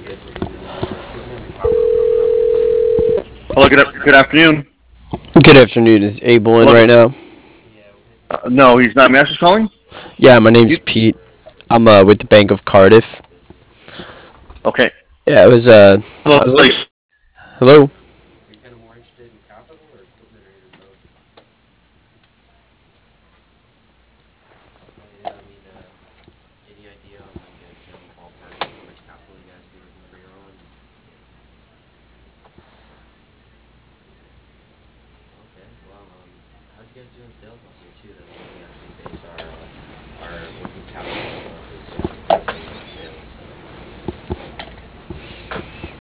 Hello, good afternoon. Good afternoon. Is Abel in Hello. right now? No, he's not. Master's calling. Yeah, my name's You Pete. I'm with the Bank of Cardiff. okay? Yeah, it was Hello. hello.